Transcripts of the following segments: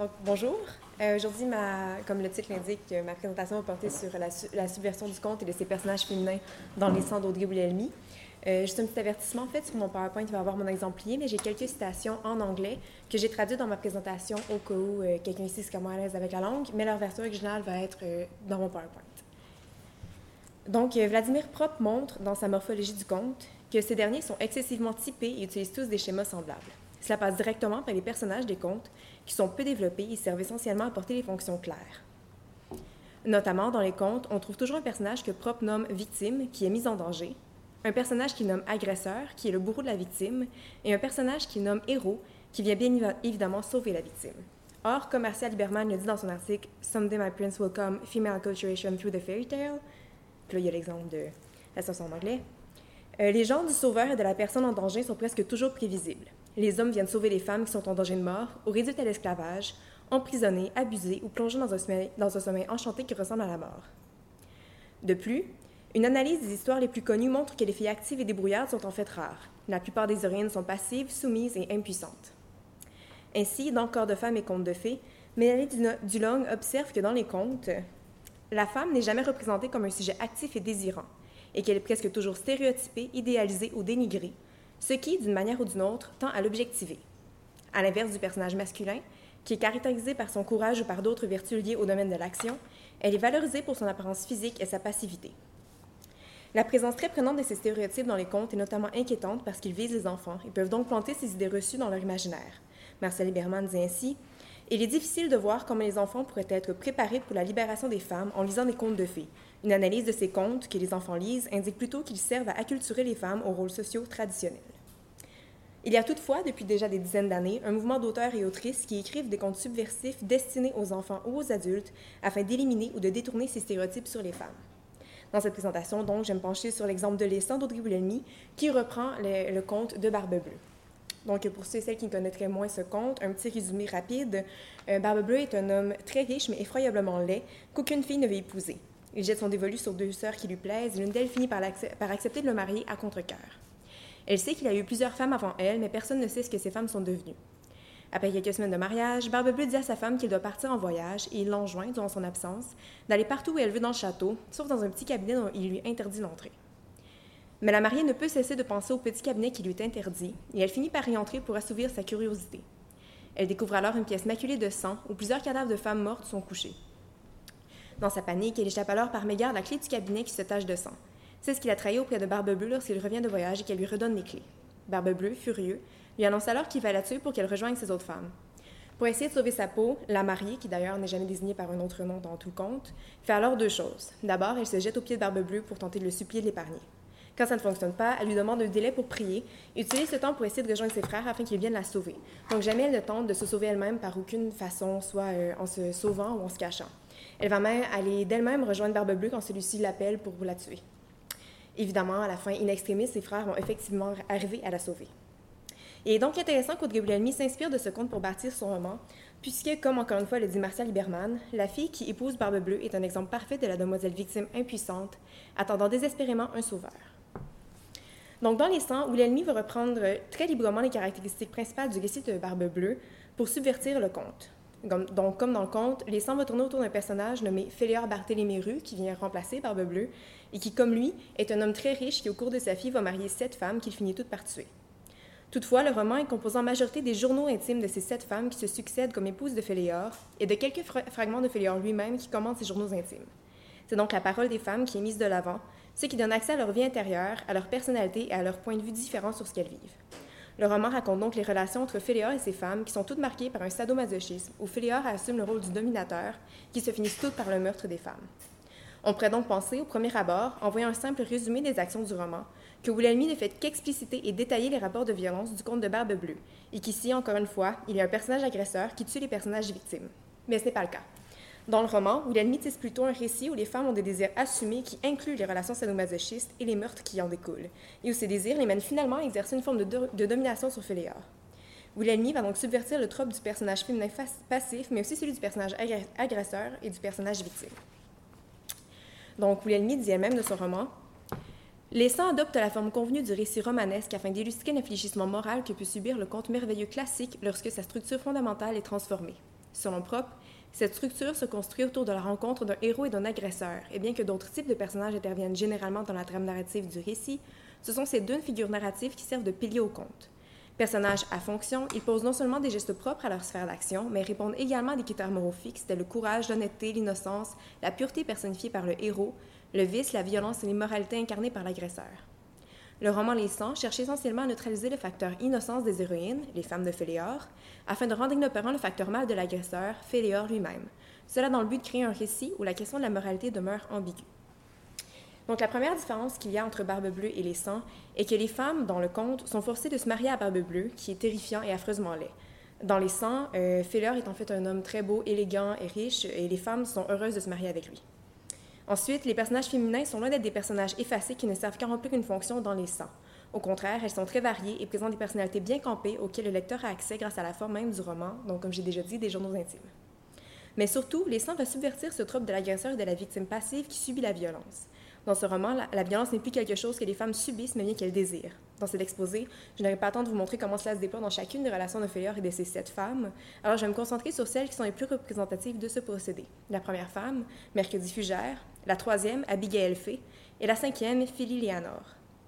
Donc, bonjour. Aujourd'hui, comme le titre l'indique, ma présentation va porter sur la subversion du conte et de ses personnages féminins dans Les Cent d'Audrey Boulelmy. Juste un petit avertissement, en fait, sur mon PowerPoint, il va y avoir mon exemplier, mais j'ai quelques citations en anglais que j'ai traduites dans ma présentation au cas où quelqu'un ici serait moins à l'aise avec la langue, mais leur version originale va être dans mon PowerPoint. Donc, Vladimir Propp montre, dans sa morphologie du conte, que ces derniers sont excessivement typés et utilisent tous des schémas semblables. Cela passe directement par les personnages des contes, qui sont peu développés et servent essentiellement à porter les fonctions claires. Notamment, dans les contes, on trouve toujours un personnage que Propp nomme victime, qui est mis en danger, un personnage qu'il nomme agresseur, qui est le bourreau de la victime, et un personnage qu'il nomme héros, qui vient bien évidemment sauver la victime. Or, comme Marcia Liberman le dit dans son article « Someday my prince will come, female acculturation through the fairy tale », puis là, il y a l'exemple de la chanson en anglais, les genres du sauveur et de la personne en danger sont presque toujours prévisibles. Les hommes viennent sauver les femmes qui sont en danger de mort ou réduites à l'esclavage, emprisonnées, abusées ou plongées dans un sommeil enchanté qui ressemble à la mort. De plus, une analyse des histoires les plus connues montre que les filles actives et débrouillardes sont en fait rares. La plupart des héroïnes sont passives, soumises et impuissantes. Ainsi, dans Corps de femmes et Contes de fées, Mélanie Dulong observe que dans les contes, la femme n'est jamais représentée comme un sujet actif et désirant, et qu'elle est presque toujours stéréotypée, idéalisée ou dénigrée, ce qui, d'une manière ou d'une autre, tend à l'objectiver. À l'inverse du personnage masculin, qui est caractérisé par son courage ou par d'autres vertus liées au domaine de l'action, elle est valorisée pour son apparence physique et sa passivité. La présence très prenante de ces stéréotypes dans les contes est notamment inquiétante parce qu'ils visent les enfants et peuvent donc planter ces idées reçues dans leur imaginaire. Marcia Liberman dit ainsi « Il est difficile de voir comment les enfants pourraient être préparés pour la libération des femmes en lisant des contes de fées. Une analyse de ces contes que les enfants lisent indique plutôt qu'ils servent à acculturer les femmes aux rôles sociaux traditionnels. » Il y a toutefois, depuis déjà des dizaines d'années, un mouvement d'auteurs et autrices qui écrivent des contes subversifs destinés aux enfants ou aux adultes afin d'éliminer ou de détourner ces stéréotypes sur les femmes. Dans cette présentation, donc, je vais me pencher sur l'exemple de Les Cent d'Audrey Boulelmy qui reprend le conte de Barbe Bleue. Donc, pour ceux et celles qui connaîtraient moins ce conte, un petit résumé rapide. Barbe Bleue est un homme très riche mais effroyablement laid qu'aucune fille ne veut épouser. Il jette son dévolu sur deux sœurs qui lui plaisent et l'une d'elles finit par accepter de le marier à contre-cœur. Elle sait qu'il a eu plusieurs femmes avant elle, mais personne ne sait ce que ces femmes sont devenues. Après quelques semaines de mariage, Barbe Bleue dit à sa femme qu'il doit partir en voyage et il l'enjoint, durant son absence, d'aller partout où elle veut dans le château, sauf dans un petit cabinet dont il lui interdit l'entrée. Mais la mariée ne peut cesser de penser au petit cabinet qui lui est interdit et elle finit par y entrer pour assouvir sa curiosité. Elle découvre alors une pièce maculée de sang où plusieurs cadavres de femmes mortes sont couchés. Dans sa panique, elle échappe alors par mégarde la clé du cabinet qui se tache de sang. C'est ce qu'il a trahi auprès de Barbe Bleue lorsqu'il revient de voyage et qu'elle lui redonne les clés. Barbe Bleue, furieux, lui annonce alors qu'il va la tuer pour qu'elle rejoigne ses autres femmes. Pour essayer de sauver sa peau, la mariée, qui d'ailleurs n'est jamais désignée par un autre nom dans tout le conte, fait alors deux choses. D'abord, elle se jette aux pieds de Barbe Bleue pour tenter de le supplier de l'épargner. Quand ça ne fonctionne pas, elle lui demande un délai pour prier et utilise ce temps pour essayer de rejoindre ses frères afin qu'ils viennent la sauver. Donc jamais elle ne tente de se sauver elle-même par aucune façon, soit en se sauvant ou en se cachant. Elle va même aller d'elle-même rejoindre Barbe Bleue quand celui-ci l'appelle pour la tuer. Évidemment, à la fin, in extremis, ses frères vont effectivement arriver à la sauver. Il est donc intéressant qu'Audrey Boulelmy s'inspire de ce conte pour bâtir son roman, puisque, comme encore une fois le dit Marcia Liberman, la fille qui épouse Barbe Bleue est un exemple parfait de la demoiselle victime impuissante, attendant désespérément un sauveur. Donc, dans Les Cent, Boulelmy va reprendre très librement les caractéristiques principales du récit de Barbe Bleue pour subvertir le conte. Donc, comme dans le conte, Les Cent va tourner autour d'un personnage nommé Féléor Barthélemy Rue, qui vient remplacer Barbe Bleue, et qui, comme lui, est un homme très riche qui, au cours de sa vie, va marier 7 femmes qu'il finit toutes par tuer. Toutefois, le roman est composé en majorité des journaux intimes de ces 7 femmes qui se succèdent comme épouses de Féléor, et de quelques fragments de Féléor lui-même qui commandent ces journaux intimes. C'est donc la parole des femmes qui est mise de l'avant, ce qui donne accès à leur vie intérieure, à leur personnalité et à leur point de vue différents sur ce qu'elles vivent. Le roman raconte donc les relations entre Féléor et ses femmes qui sont toutes marquées par un sadomasochisme où Féléor assume le rôle du dominateur qui se finissent toutes par le meurtre des femmes. On pourrait donc penser, au premier abord, en voyant un simple résumé des actions du roman, que Boulelmy ne fait qu'expliciter et détailler les rapports de violence du conte de Barbe Bleue, et qu'ici, encore une fois, il y a un personnage agresseur qui tue les personnages victimes. Mais ce n'est pas le cas. Dans le roman, Boulelmy tisse plutôt un récit où les femmes ont des désirs assumés qui incluent les relations sadomasochistes et les meurtres qui en découlent, et où ces désirs les mènent finalement à exercer une forme de domination sur Féléor. Boulelmy va donc subvertir le trope du personnage féminin passif, mais aussi celui du personnage agresseur et du personnage victime. Donc, Boulelmy dit elle-même de son roman « Les Cent adoptent la forme convenue du récit romanesque afin d'illustrer l'infléchissement moral que peut subir le conte merveilleux classique lorsque sa structure fondamentale est transformée. Selon Propp, cette structure se construit autour de la rencontre d'un héros et d'un agresseur, et bien que d'autres types de personnages interviennent généralement dans la trame narrative du récit, ce sont ces deux figures narratives qui servent de piliers au conte. Personnages à fonction, ils posent non seulement des gestes propres à leur sphère d'action, mais répondent également à des critères moraux fixes tels le courage, l'honnêteté, l'innocence, la pureté personnifiée par le héros, le vice, la violence et l'immoralité incarnée par l'agresseur. Le roman Les 100 cherche essentiellement à neutraliser le facteur innocence des héroïnes, les femmes de Féléor, afin de rendre inopérant le facteur mal de l'agresseur, Féléor lui-même. Cela dans le but de créer un récit où la question de la moralité demeure ambiguë. Donc la première différence qu'il y a entre Barbe Bleue et Les 100 est que les femmes, dans le conte, sont forcées de se marier à Barbe Bleue, qui est terrifiant et affreusement laid. Dans Les 100, Féléor est en fait un homme très beau, élégant et riche, et les femmes sont heureuses de se marier avec lui. Ensuite, les personnages féminins sont loin d'être des personnages effacés qui ne servent qu'à remplir une fonction dans Les 100. Au contraire, elles sont très variées et présentent des personnalités bien campées auxquelles le lecteur a accès grâce à la forme même du roman, donc comme j'ai déjà dit, des journaux intimes. Mais surtout, Les 100 va subvertir ce trope de l'agresseur et de la victime passive qui subit la violence. Dans ce roman, la violence n'est plus quelque chose que les femmes subissent, mais bien qu'elles désirent. Dans cet exposé, je n'aurai pas le temps de vous montrer comment cela se déploie dans chacune des relations de Féléor et de ces 7 femmes, alors je vais me concentrer sur celles qui sont les plus représentatives de ce procédé. La première femme, Mercredi Fugère, la troisième, Abigail Fay, et la cinquième, Philly Léanor.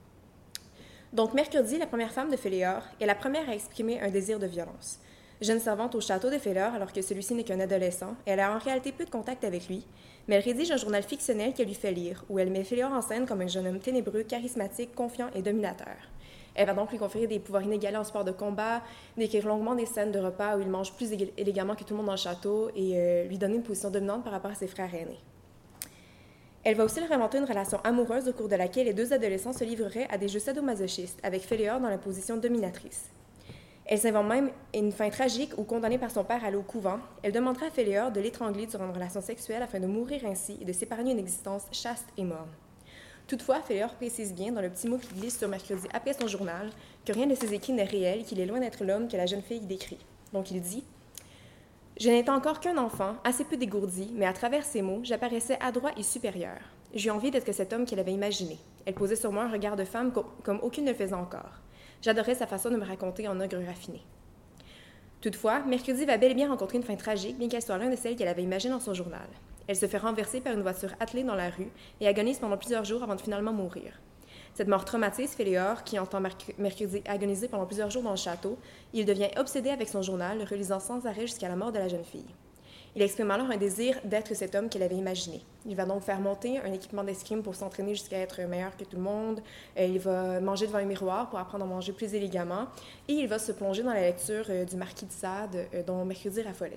Donc Mercredi, la première femme de Féléor, est la première à exprimer un désir de violence. Jeune servante au château de Féléor alors que celui-ci n'est qu'un adolescent, elle a en réalité peu de contact avec lui, mais elle rédige un journal fictionnel qu'elle lui fait lire, où elle met Féléor en scène comme un jeune homme ténébreux, charismatique, confiant et dominateur. Elle va donc lui conférer des pouvoirs inégalés en sport de combat, décrire longuement des scènes de repas où il mange plus élégamment que tout le monde dans le château et lui donner une position dominante par rapport à ses frères aînés. Elle va aussi leur inventer une relation amoureuse au cours de laquelle les deux adolescents se livreraient à des jeux sadomasochistes, avec Féléor dans la position dominatrice. Elle s'invente même une fin tragique où, condamnée par son père à aller au couvent, elle demandera à Féléor de l'étrangler durant une relation sexuelle afin de mourir ainsi et de s'épargner une existence chaste et morne. Toutefois, Féléor précise bien, dans le petit mot qu'il glisse sur Mercredi après son journal, que rien de ses écrits n'est réel et qu'il est loin d'être l'homme que la jeune fille décrit. Donc il dit « Je n'étais encore qu'un enfant, assez peu dégourdi, mais à travers ces mots, j'apparaissais adroit et supérieur. J'eus envie d'être cet homme qu'elle avait imaginé. Elle posait sur moi un regard de femme comme aucune ne le faisait encore. J'adorais sa façon de me raconter en ogre raffiné. » Toutefois, Mercredi va bel et bien rencontrer une fin tragique, bien qu'elle soit l'une de celles qu'elle avait imaginées dans son journal. Elle se fait renverser par une voiture attelée dans la rue et agonise pendant plusieurs jours avant de finalement mourir. Cette mort traumatise Féléor, qui entend Mercredi agoniser pendant plusieurs jours dans le château, et il devient obsédé avec son journal, le relisant sans arrêt jusqu'à la mort de la jeune fille. Il exprime alors un désir d'être cet homme qu'elle avait imaginé. Il va donc faire monter un équipement d'escrime pour s'entraîner jusqu'à être meilleur que tout le monde. Il va manger devant un miroir pour apprendre à manger plus élégamment. Et il va se plonger dans la lecture du Marquis de Sade, dont Mercredi raffolait.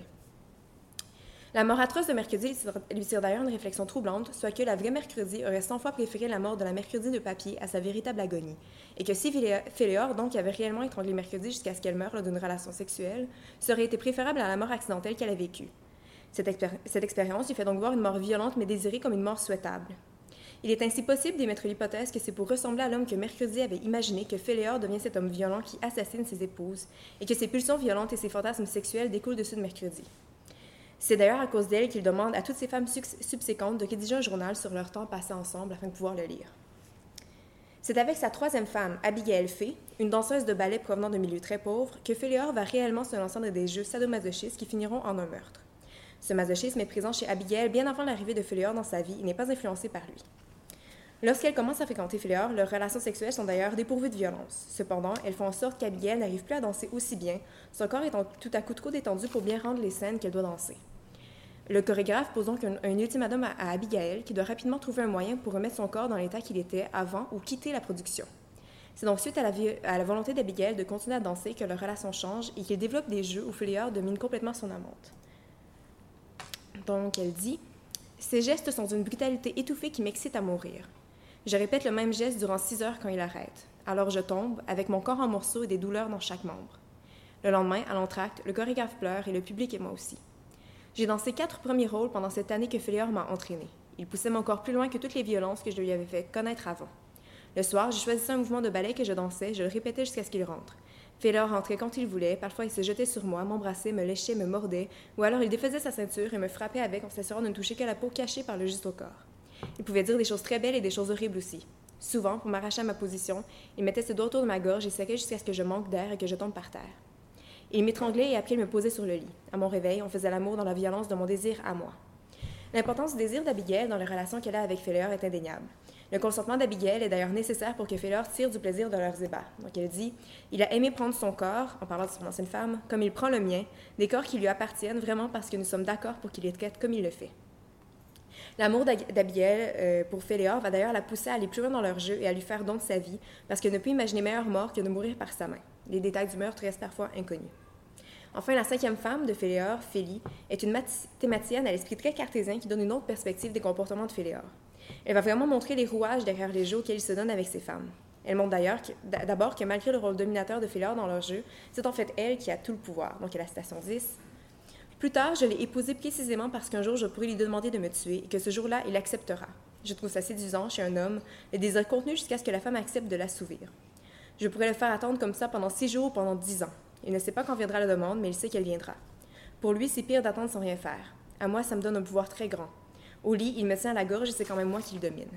La mort atroce de Mercredi lui tire d'ailleurs une réflexion troublante, soit que la vraie Mercredi aurait 100 fois préféré la mort de la Mercredi de papier à sa véritable agonie, et que si Féléor, donc, avait réellement étranglé Mercredi jusqu'à ce qu'elle meure lors d'une relation sexuelle, ça aurait été préférable à la mort accidentelle qu'elle a vécue. Cette expérience lui fait donc voir une mort violente mais désirée comme une mort souhaitable. Il est ainsi possible d'émettre l'hypothèse que c'est pour ressembler à l'homme que Mercredi avait imaginé que Féléor devient cet homme violent qui assassine ses épouses, et que ses pulsions violentes et ses fantasmes sexuels découlent de ceux de Mercredi. C'est d'ailleurs à cause d'elle qu'il demande à toutes ces femmes subséquentes de rédiger un journal sur leur temps passé ensemble afin de pouvoir le lire. C'est avec sa troisième femme, Abigail Fay, une danseuse de ballet provenant de milieux très pauvres, que Féléor va réellement se lancer dans des jeux sadomasochistes qui finiront en un meurtre. Ce masochisme est présent chez Abigail bien avant l'arrivée de Féléor dans sa vie et n'est pas influencé par lui. Lorsqu'elle commence à fréquenter Féléor, leurs relations sexuelles sont d'ailleurs dépourvues de violence. Cependant, elles font en sorte qu'Abigail n'arrive plus à danser aussi bien, son corps étant tout à coup trop détendu pour bien rendre les scènes qu'elle doit danser. Le chorégraphe pose donc un ultimatum à Abigail qui doit rapidement trouver un moyen pour remettre son corps dans l'état qu'il était avant ou quitter la production. C'est donc suite à la volonté d'Abigail de continuer à danser que leur relation change et qu'il développe des jeux où Féléor domine complètement son amante. Donc elle dit « Ces gestes sont d'une brutalité étouffée qui m'excite à mourir. Je répète le même geste durant 6 heures quand il arrête. Alors je tombe, avec mon corps en morceaux et des douleurs dans chaque membre. Le lendemain, à l'entracte, le chorégraphe pleure et le public et moi aussi. J'ai dansé 4 premiers rôles pendant cette année que Féléor m'a entraîné. Il poussait mon corps plus loin que toutes les violences que je lui avais fait connaître avant. Le soir, je choisissais un mouvement de ballet que je dansais, je le répétais jusqu'à ce qu'il rentre. Féléor rentrait quand il voulait, parfois il se jetait sur moi, m'embrassait, me léchait, me mordait, ou alors il défaisait sa ceinture et me frappait avec en s'assurant de ne toucher que la peau cachée par le juste au corps. Il pouvait dire des choses très belles et des choses horribles aussi. Souvent, pour m'arracher à ma position, il mettait ses doigts autour de ma gorge et serrait jusqu'à ce que je manque d'air et que je tombe par terre. Il m'étranglait et après il me posait sur le lit. À mon réveil, on faisait l'amour dans la violence de mon désir à moi. L'importance du désir d'Abigail dans les relations qu'elle a avec Féléor est indéniable. Le consentement d'Abigail est d'ailleurs nécessaire pour que Féléor tire du plaisir de leurs ébats. Donc elle dit « Il a aimé prendre son corps, en parlant de son ancienne femme, comme il prend le mien, des corps qui lui appartiennent vraiment parce que nous sommes d'accord pour qu'il les traite comme il le fait. » L'amour d'Abigail pour Féléor va d'ailleurs la pousser à aller plus loin dans leur jeu et à lui faire don de sa vie, parce qu'elle ne peut imaginer meilleure mort que de mourir par sa main. Les détails du meurtre restent parfois inconnus. Enfin, la cinquième femme de Féléor, Félie, est une mathématicienne à l'esprit très cartésien qui donne une autre perspective des comportements de Féléor. Elle va vraiment montrer les rouages derrière les jeux auxquels il se donne avec ses femmes. Elle montre d'ailleurs d'abord que malgré le rôle dominateur de Féléor dans leur jeu, c'est en fait elle qui a tout le pouvoir. Donc, à la citation 10. Plus tard, je l'ai épousé précisément parce qu'un jour, je pourrais lui demander de me tuer et que ce jour-là, il acceptera. Je trouve ça séduisant chez un homme, le désir contenu jusqu'à ce que la femme accepte de l'assouvir. Je pourrais le faire attendre comme ça pendant 6 jours ou pendant 10 ans. Il ne sait pas quand viendra la demande, mais il sait qu'elle viendra. Pour lui, c'est pire d'attendre sans rien faire. À moi, ça me donne un pouvoir très grand. Au lit, il me tient à la gorge et c'est quand même moi qui le domine.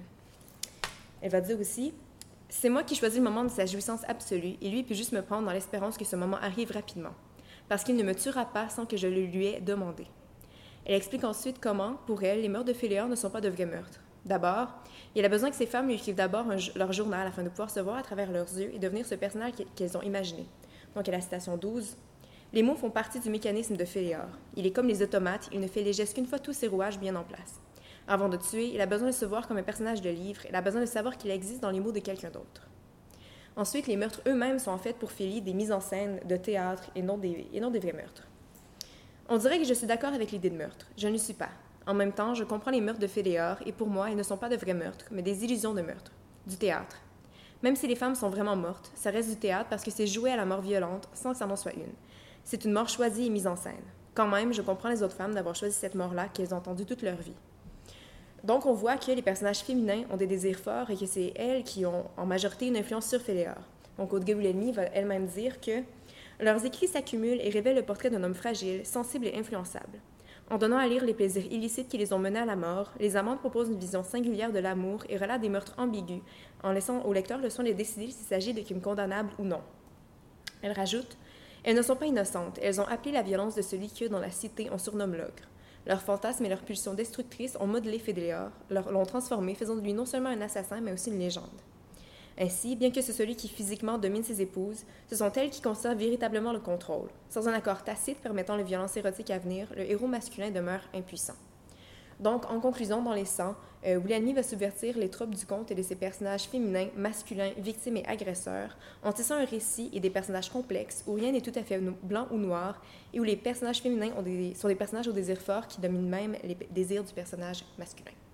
Elle va dire aussi, c'est moi qui choisis le moment de sa jouissance absolue et lui peut juste me prendre dans l'espérance que ce moment arrive rapidement, parce qu'il ne me tuera pas sans que je le lui ai demandé. Elle explique ensuite comment, pour elle, les meurtres de Féléor ne sont pas de vrais meurtres. D'abord, il a besoin que ses femmes lui écrivent d'abord leur journal afin de pouvoir se voir à travers leurs yeux et devenir ce personnage qu'elles ont imaginé. Donc, à la citation 12, « Les mots font partie du mécanisme de Féléor. Il est comme les automates, il ne fait les gestes qu'une fois tous ses rouages bien en place. Avant de tuer, il a besoin de se voir comme un personnage de livre, il a besoin de savoir qu'il existe dans les mots de quelqu'un d'autre. » Ensuite, les meurtres eux-mêmes sont en fait pour Félie des mises en scène de théâtre et non des vrais meurtres. On dirait que je suis d'accord avec l'idée de meurtre. Je ne le suis pas. En même temps, je comprends les meurtres de Féléor et pour moi, ils ne sont pas de vrais meurtres, mais des illusions de meurtre. Du théâtre. Même si les femmes sont vraiment mortes, ça reste du théâtre parce que c'est joué à la mort violente sans que ça en soit une. C'est une mort choisie et mise en scène. Quand même, je comprends les autres femmes d'avoir choisi cette mort-là qu'elles ont entendue toute leur vie. Donc, on voit que les personnages féminins ont des désirs forts et que c'est elles qui ont en majorité une influence sur Féléor. Donc, Aude Guilhelmy va elle-même dire que leurs écrits s'accumulent et révèlent le portrait d'un homme fragile, sensible et influençable. En donnant à lire les plaisirs illicites qui les ont menés à la mort, les amantes proposent une vision singulière de l'amour et relatent des meurtres ambigus, en laissant au lecteur le soin de décider s'il s'agit de crimes condamnables ou non. Elle rajoute « Elles ne sont pas innocentes, elles ont appelé la violence de celui que, dans la cité, on surnomme l'ogre. Leurs fantasmes et leurs pulsions destructrices ont modelé Féléor, l'ont transformé, faisant de lui non seulement un assassin, mais aussi une légende. Ainsi, bien que c'est celui qui physiquement domine ses épouses, ce sont elles qui conservent véritablement le contrôle. Sans un accord tacite permettant les violences érotiques à venir, le héros masculin demeure impuissant. » Donc, en conclusion, dans Les Sangs, Guilhelmy va subvertir les tropes du conte et de ses personnages féminins, masculins, victimes et agresseurs, en tissant un récit et des personnages complexes où rien n'est tout à fait blanc ou noir et où les personnages féminins sont des personnages au désir fort qui dominent même les désirs du personnage masculin.